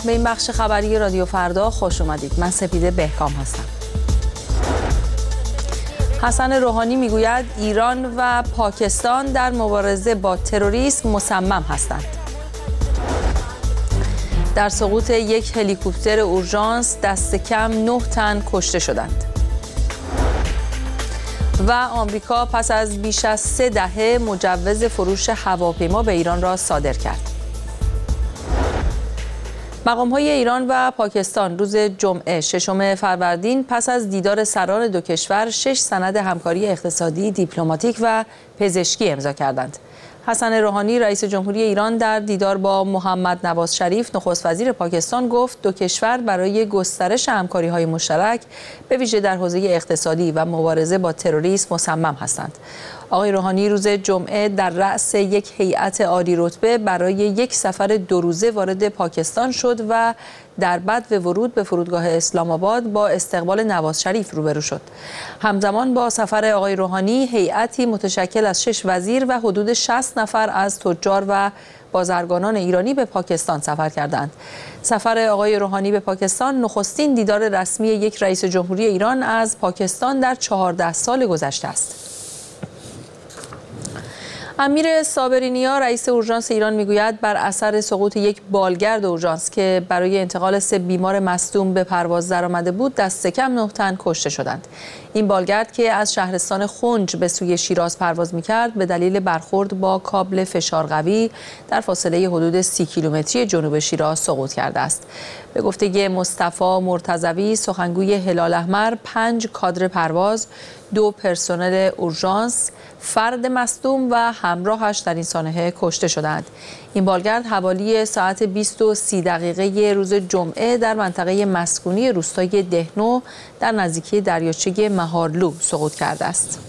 به این بخش خبری رادیو فردا خوش اومدید. من سپیده بهکام هستم. حسن روحانی میگوید ایران و پاکستان در مبارزه با تروریسم مصمم هستند. در سقوط یک هلیکوپتر اورژانس دست کم 9 تن کشته شدند. و آمریکا پس از بیش از 3 دهه مجوز فروش هواپیما به ایران را صادر کرد. مقام‌های ایران و پاکستان روز جمعه 6 فروردین پس از دیدار سران دو کشور 6 سند همکاری اقتصادی، دیپلماتیک و پزشکی امضا کردند. حسن روحانی رئیس جمهوری ایران در دیدار با محمد نواز شریف نخست وزیر پاکستان گفت دو کشور برای گسترش همکاری‌های مشترک به ویژه در حوزه اقتصادی و مبارزه با تروریسم مصمم هستند. آقای روحانی روز جمعه در رأس یک هیئت عالی رتبه برای یک سفر 2 روزه وارد پاکستان شد و در بدو ورود به فرودگاه اسلام آباد با استقبال نواز شریف روبرو شد. همزمان با سفر آقای روحانی هیئتی متشکل از 6 وزیر و حدود 60 نفر از تجار و بازرگانان ایرانی به پاکستان سفر کردند. سفر آقای روحانی به پاکستان نخستین دیدار رسمی یک رئیس جمهوری ایران از پاکستان در 14 سال گذشته است. امیر صابرینیا رئیس اورژانس ایران میگوید بر اثر سقوط یک بالگرد اورژانس که برای انتقال 3 بیمار مصدوم به پرواز درآمده بود دست کم 9 تن کشته شدند. این بالگرد که از شهرستان خنج به سوی شیراز پرواز میکرد به دلیل برخورد با کابل فشار قوی در فاصله حدود 30 کیلومتری جنوب شیراز سقوط کرده است. به گفته مصطفی مرتضوی سخنگوی هلال احمر 5 کادر پرواز، 2 پرسنل اورژانس، فرد مصدوم و همراهش در این سانحه کشته شدند. این بالگرد حوالی ساعت 20:30 روز جمعه در منطقه مسکونی روستای دهنو در نزدیکی دریاچه مهارلو سقوط کرده است.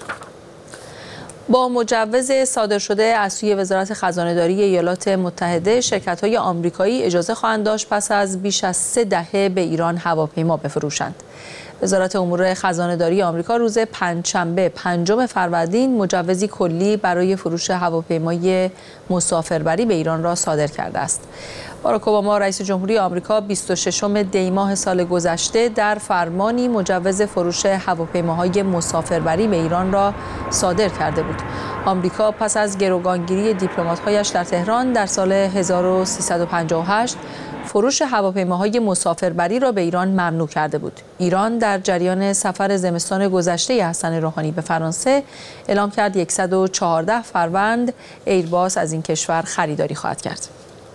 با مجوز صادر شده از سوی وزارت خزانه‌داری ایالات متحده، شرکت‌های آمریکایی اجازه خواهند داشت پس از بیش از 3 دهه به ایران هواپیما بفروشند. وزارت امور خزانه‌داری آمریکا روز پنجشنبه 5 فروردین مجوزی کلی برای فروش هواپیمای مسافربری به ایران را صادر کرده است. باراک اوباما رئیس جمهوری آمریکا 26 دی ماه سال گذشته در فرمانی مجوز فروش هواپیماهای مسافربری به ایران را صادر کرده بود. آمریکا پس از گروگانگیری دیپلمات‌هایش در تهران در سال 1358 فروش هواپیماهای مسافربری را به ایران ممنوع کرده بود. ایران در جریان سفر زمستان گذشته حسن روحانی به فرانسه اعلام کرد 114 فروند ایرباس از این کشور خریداری خواهد کرد.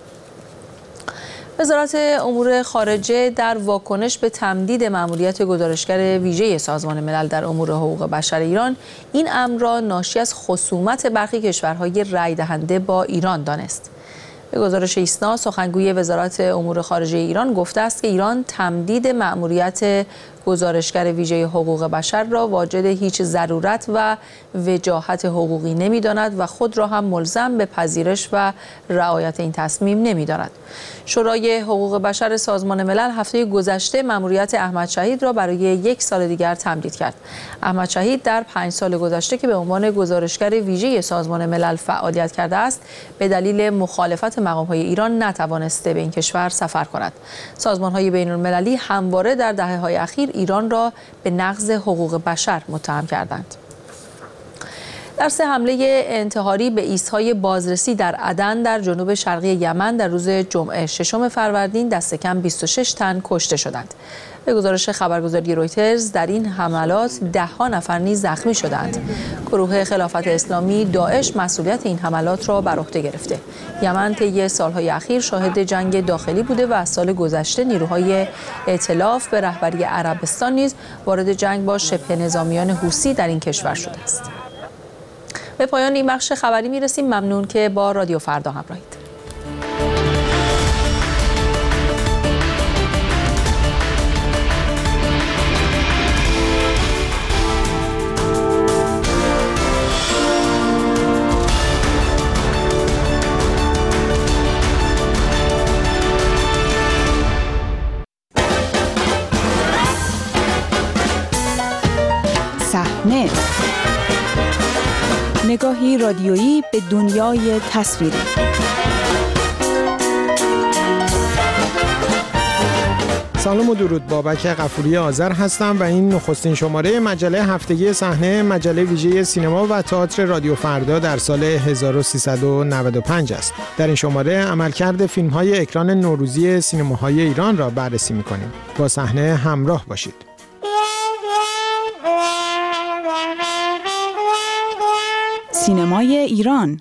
وزارت امور خارجه در واکنش به تمدید مأموریت گزارشگر ویژه سازمان ملل در امور حقوق بشر ایران این امر را ناشی از خصومت برخی کشورهای رای دهنده با ایران دانست. به گزارش ایسنا سخنگوی وزارت امور خارجه ایران گفته است که ایران تمدید مأموریت گزارشگر ویژه حقوق بشر را واجد هیچ ضرورت و وجاهت حقوقی نمی‌داند و خود را هم ملزم به پذیرش و رعایت این تصمیم نمی‌داند. شورای حقوق بشر سازمان ملل هفته گذشته مأموریت احمد شهید را برای 1 سال دیگر تمدید کرد. احمد شهید در 5 سال گذشته که به عنوان گزارشگر ویژه سازمان ملل فعالیت کرده است، به دلیل مخالفت مقام‌های ایران نتوانسته به این کشور سفر کند. سازمان‌های بین‌المللی همواره در دهه‌های اخیر ایران را به نقض حقوق بشر متهم کردند. در 3 حمله انتحاری به ایستگاه بازرسی در عدن در جنوب شرقی یمن در روز جمعه 6 فروردین دست کم 26 تن کشته شدند. به گزارش خبرگزاری رویترز در این حملات 10 نفر نیز زخمی شدند. گروه خلافت اسلامی داعش مسئولیت این حملات را بر عهده گرفته. یمن طی سالهای اخیر شاهد جنگ داخلی بوده و از سال گذشته نیروهای ائتلاف به رهبری عربستان نیز وارد جنگ با شبه نظامیان حوثی در این کشور شده است. به پایان این بخش خبری میرسیم. ممنون که با رادیو فردا همراهید. صحنه نگاهی رادیویی به دنیای تصویری. سلام و درود، بابک غفوری آذر هستم و این نخستین شماره مجله هفتگی صحنه، مجله ویژه سینما و تئاتر رادیو فردا در سال 1395 است. در این شماره عملکرد فیلم‌های اکران نوروزی سینماهای ایران را بررسی می‌کنیم. با صحنه همراه باشید. سینمای ایران.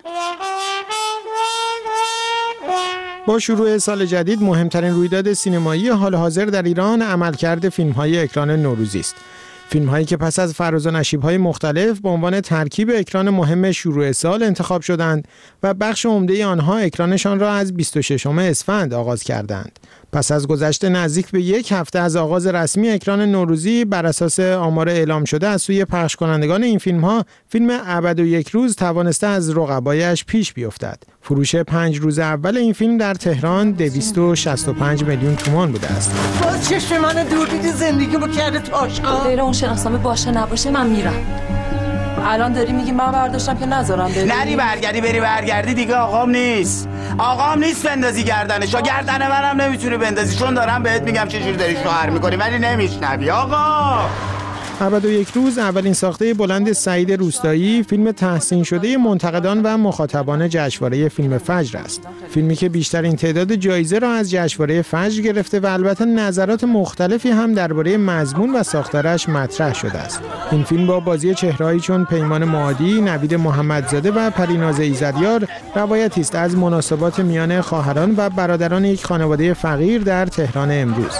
با شروع سال جدید مهمترین رویداد سینمایی حال حاضر در ایران عملکرد فیلم‌های اکران نوروزی است. فیلم‌هایی که پس از فراز و نشیب‌های مختلف به عنوان ترکیب اکران مهم شروع سال انتخاب شدند و بخش عمده آنها اکرانشان را از 26 اسفند آغاز کردند. پس از گذشت نزدیک به یک هفته از آغاز رسمی اکران نوروزی، بر اساس آمار اعلام شده از سوی پخش کنندگان این فیلم‌ها، فیلم ابد و یک روز توانسته از رقبایش پیش بیفتد. فروش 5 روز اول این فیلم در تهران 265 میلیون تومان بوده است. باز چشم من دور دیدی زندگیمو کرده تاشقا. غیر اون شناسنامه باشه نباشه من میرم. الان داری میگی من برداشتم که نذارم بری. نری برگردی دیگه آقام نیست بندازی گردنشو. گردن منم نمیتونی بندازی، چون دارم بهت میگم چجوری داری شوهر میکنی ولی نمیشنوی آقا. ابد و یک روز اولین ساخته بلند سعید روستایی، فیلم تحسین شده منتقدان و مخاطبان جشنواره فیلم فجر است. فیلمی که بیشترین تعداد جایزه را از جشنواره فجر گرفته و البته نظرات مختلفی هم درباره مضمون و ساختارش مطرح شده است. این فیلم با بازی چهرهایی چون پیمان معادی، نوید محمدزاده و پریناز ایزدیار روایتی است از مناسبات میان خواهران و برادران یک خانواده فقیر در تهران امروز.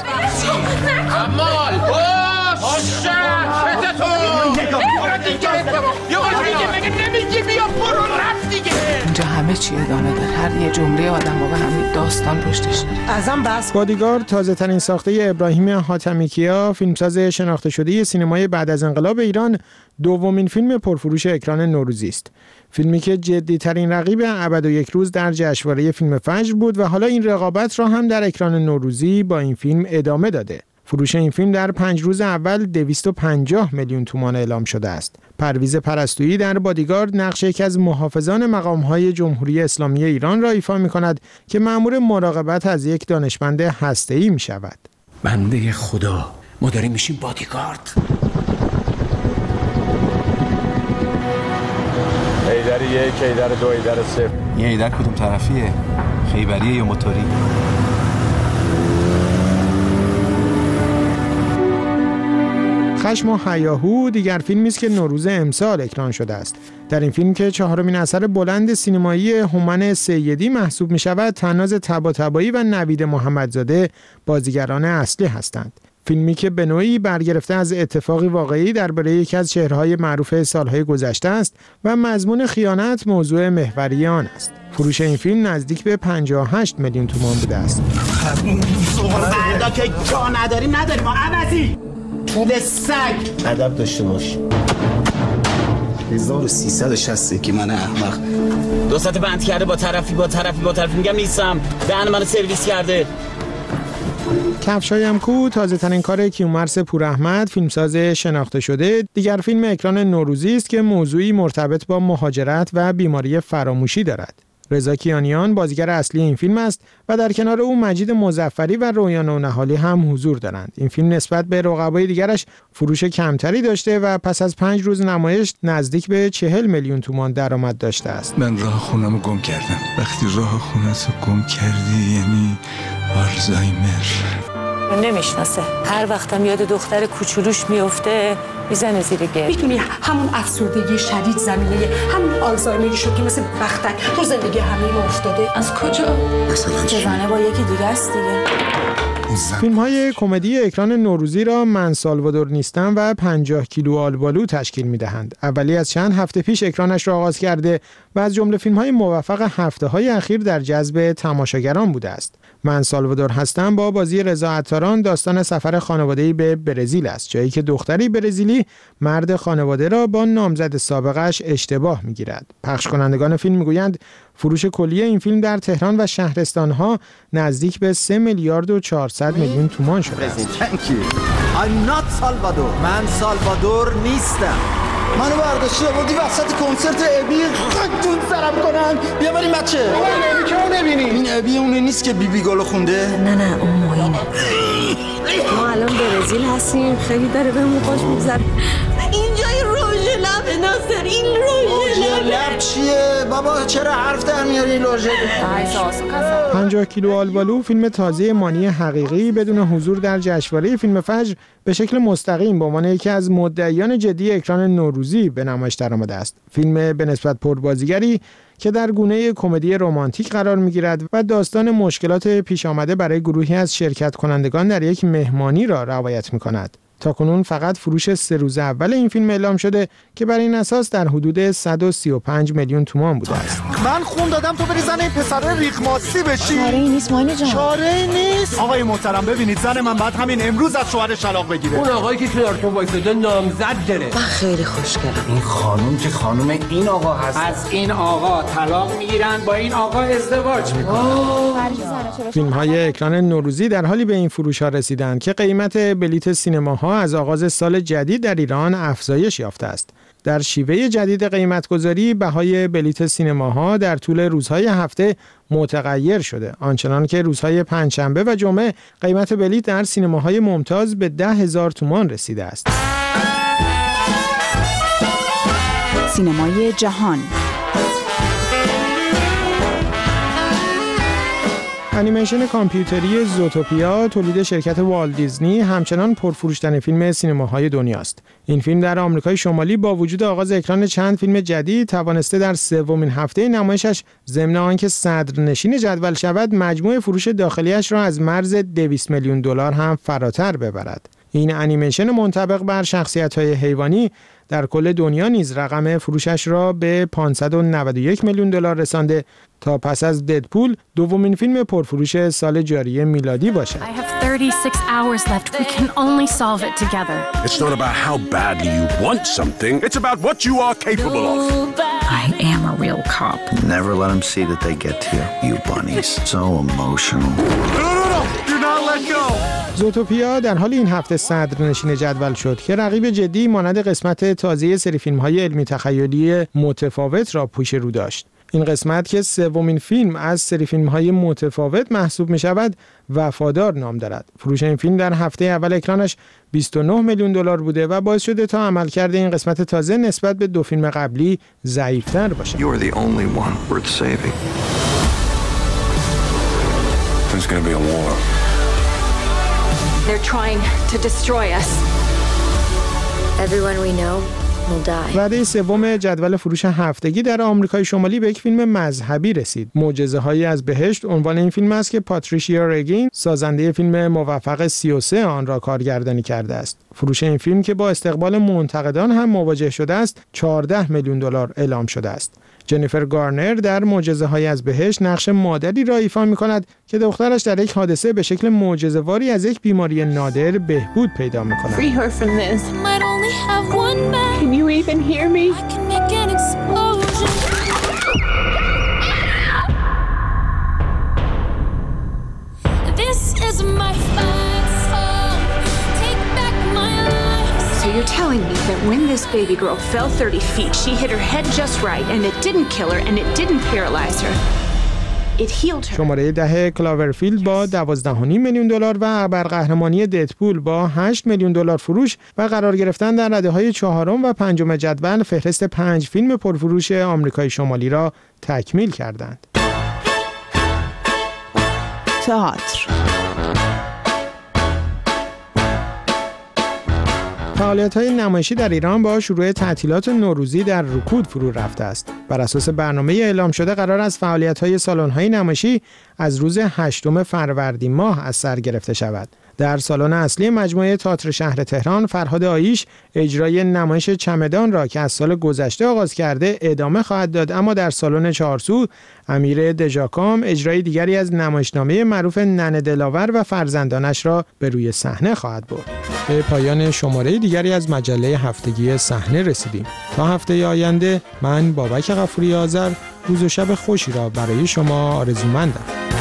اینجا همه چی ادامه داره، هر یه جمله آدمو به همین داستان پشتش داره. ازم بس. بادیگارد تازه ترین ساخته ابراهیم حاتمیکیا، فیلمساز شناخته شده سینمای بعد از انقلاب ایران، دومین فیلم پرفروش اکران نوروزی است. فیلمی که جدی ترین رقیب ابد و یک روز در جشنواره فیلم فجر بود و حالا این رقابت را هم در اکران نوروزی با این فیلم ادامه داده. فروش این فیلم در 5 روز اول 250 میلیون تومان اعلام شده است. پرویز پرستویی در بادیگارد نقش یکی از محافظان مقام‌های جمهوری اسلامی ایران را ایفا می‌کند که مأمور مراقبت از یک دانشمند هسته‌ای می‌شود. بنده خدا، ما داریم میشیم بادیگارد. ایدر 1، ایدر 2، ایدر 3. این ایدر کدوم طرفیه؟ خیبریه یا موتوری؟ خشم و هیاهو دیگر فیلمی است که نوروز امسال اکران شده است. در این فیلم که چهارمین اثر بلند سینمایی هومن سیدی محسوب می شود، طناز طباطبایی و نوید محمدزاده بازیگران اصلی هستند. فیلمی که به نوعی برگرفته از اتفاقی واقعی درباره یکی از چهره‌های معروف سالهای گذشته است و مضمون خیانت موضوع محوری آن است. فروش این فیلم نزدیک به 58 میلیون تومان بوده است. فردا که جا نداریم ما عوضی طول سگ ادب داشته باش. 1360 که من احمق 2 بند کرده با طرفی میگم نیستم، دهن منو سرویس کرده. کفشایم کو تازه ترین کار کیومرث پوراحمد، فیلمساز شناخته شده، دیگر فیلم اکران نوروزی است که موضوعی مرتبط با مهاجرت و بیماری فراموشی دارد. رضا کیانیان بازیگر اصلی این فیلم است و در کنار او مجید مظفری و رویا نونهالی هم حضور دارند. این فیلم نسبت به رقبای دیگرش فروش کمتری داشته و پس از 5 روز نمایش نزدیک به 40 میلیون تومان درآمد داشته است. من راه خونمو گم کردم. وقتی راه خونتو گم کردی یعنی آلزایمر. نمیشناسه. هر وقتم یاد دختر کوچولوش میفته میزنه زیر گل. میدونی همون افسردگی شدید زمینه همون آلزایمری شد که مثل بختک تو زندگی همه ما افتاده. از کجا؟ مثلا جوانه با یکی دیگه است دیگه. فیلم‌های کمدی اکران نوروزی را من سالوادور نیستم و 50 کیلو آلبالو تشکیل می‌دهند. اولی از چند هفته پیش اکرانش را آغاز کرده و از جمله فیلم‌های موفق هفته‌های اخیر در جذب تماشاگران بوده است. من سالوادور هستم با بازی رضا عطاران داستان سفر خانواده‌ای به برزیل است، جایی که دختری برزیلی مرد خانواده را با نامزد سابقش اشتباه می‌گیرد. پخش کنندگان فیلم می‌گویند فروش کلی این فیلم در تهران و شهرستان‌ها نزدیک به 3 میلیارد و 400 میلیون تومان شده است. من سالوادور نیستم. منو برداشتی آوردی وسط کنسرت ابی خاکتون سرم کنن. بیا بریم بچه. ابی که رو نبینی. این ابی اونه نیست که بیبی گلو خونده؟ نه اون معینه. برزیل هستیم، خیلی داره بهمون خوش میگذره. اینجای روژ لب ناصر، این روژ لب چیه؟ بابا چرا حرف در میاری لوژ؟ 50 کیلو آلبالو فیلم تازه مانی حقیقی بدون حضور در جشنواره فیلم فجر به شکل مستقیم به عنوان یکی از مدعیان جدی اکران نوروزی به نمایش درآمده است. فیلم به نسبت پربازیگری که در گونه کمدی رمانتیک قرار می‌گیرد و داستان مشکلات پیش آمده برای گروهی از شرکت کنندگان در یک مهمانی را روایت می‌کند. تاکنون فقط فروش 3 روز اول این فیلم اعلام شده که بر این اساس در حدود 135 میلیون تومان بوده است. من خون دادم تو بری زن این پسر ریخماسی بشی. چاره‌ای نیست مانی جان. چاره‌ای نیست. آقای محترم ببینید زن من بعد همین امروز از شوهرش طلاق بگیره. اون آقایی که کنارتون وایساده نامزد داره. من خیلی خوشگلم. این خانم که خانم این آقا هست. از این آقا طلاق میگیرن، با این آقا ازدواج میکنن. فیلم‌های اکران نوروزی در حالی به این فروش‌ها رسیدند که قیمت بلیت سینماها از آغاز سال جدید در ایران افزایش یافته است. در شیوه جدید قیمت‌گذاری بهای بلیت سینماها در طول روزهای هفته متغیر شده، آنچنان که روزهای پنجشنبه و جمعه قیمت بلیت در سینماهای ممتاز به 10,000 تومان رسیده است. سینمای جهان. انیمیشن کامپیوتری زوتوپیا تولید شرکت والت دیزنی همچنان پرفروش‌ترین فیلم سینماهای دنیاست. این فیلم در آمریکای شمالی با وجود آغاز اکران چند فیلم جدید توانسته در سومین هفته نمایشش ضمن آنکه صدرنشین جدول شود مجموع فروش داخلیش را از مرز 200 میلیون دلار هم فراتر ببرد. این انیمیشن منطبق بر شخصیت‌های حیوانی در کل دنیا نیز رقم فروشش را به 591 میلیون دلار رسانده تا پس از ددپول دومین فیلم پرفروش سال جاری میلادی باشد. I have 36 hours left. We can only solve it together. It's not about how badly you want something. It's about what you are capable of. I am a real cop. Never let them see that they get to you, you bunnies. So emotional. No. Do not let go. زوتوپیا در حال این هفته صدرنشین جدول شد که رقیب جدی مانند قسمت تازه سری فیلم‌های علمی تخیلی متفاوت را پیش رو داشت. این قسمت که سومین فیلم از سری فیلم‌های متفاوت محسوب می‌شود، وفادار نام دارد. فروش این فیلم در هفته اول اکرانش 29 میلیون دلار بوده و باعث شده تا عملکرد این قسمت تازه نسبت به 2 فیلم قبلی ضعیف‌تر باشد. You are the only one worth saving. There's going to be a war. They're trying to destroy us. Everyone we know will die. وعده سوم جدول فروش هفتگی در آمریکای شمالی به یک فیلم مذهبی رسید. معجزه‌هایی از بهشت عنوان این فیلم است که پاتریشیا رگین سازنده فیلم موفق 33 آن را کارگردانی کرده است. فروش این فیلم که با استقبال منتقدان هم مواجه شده است 14 میلیون دلار اعلام شده است. جنیفر گارنر در معجزه‌های از بهشت نقش مادری را ایفا می‌کند که دخترش در یک حادثه به شکل معجزه‌واری از یک بیماری نادر بهبود پیدا می‌کند. Free her from this. I might only have one man. Can you even hear me? I can make an explosion. This is my fight song. Take back my life. So you're telling me that when this baby girl fell 30 feet, she hit her head just right and it didn't kill her and it didn't paralyze her. It healed her. شماره 10 کلاورفیلد با 12.5 میلیون دلار و ابرقهرمانی ددپول با 8 میلیون دلار فروش و قرار گرفتن در رده‌های چهارم و پنجم جدول فهرست 5 فیلم پرفروش آمریکای شمالی را تکمیل کردند. تئاتر. فعالیت‌های نمایشی در ایران با شروع تعطیلات نوروزی در رکود فرو رفته است. بر اساس برنامه اعلام شده قرار است فعالیت‌های سالن‌های نمایشی از روز 8 فروردین ماه از سر گرفته شود. در سالن اصلی مجموعه تئاتر شهر تهران فرهاد آیش اجرای نمایش چمدان را که از سال گذشته آغاز کرده ادامه خواهد داد، اما در سالن چهارسو امیر دژاکام اجرای دیگری از نمایشنامه معروف ننه دلاور و فرزندانش را به روی صحنه خواهد برد. به پایان شماره دیگری از مجله هفتگی صحنه رسیدیم. تا هفته آینده من بابک غفوری آذر روز و شب خوشی را برای شما آرزومندم.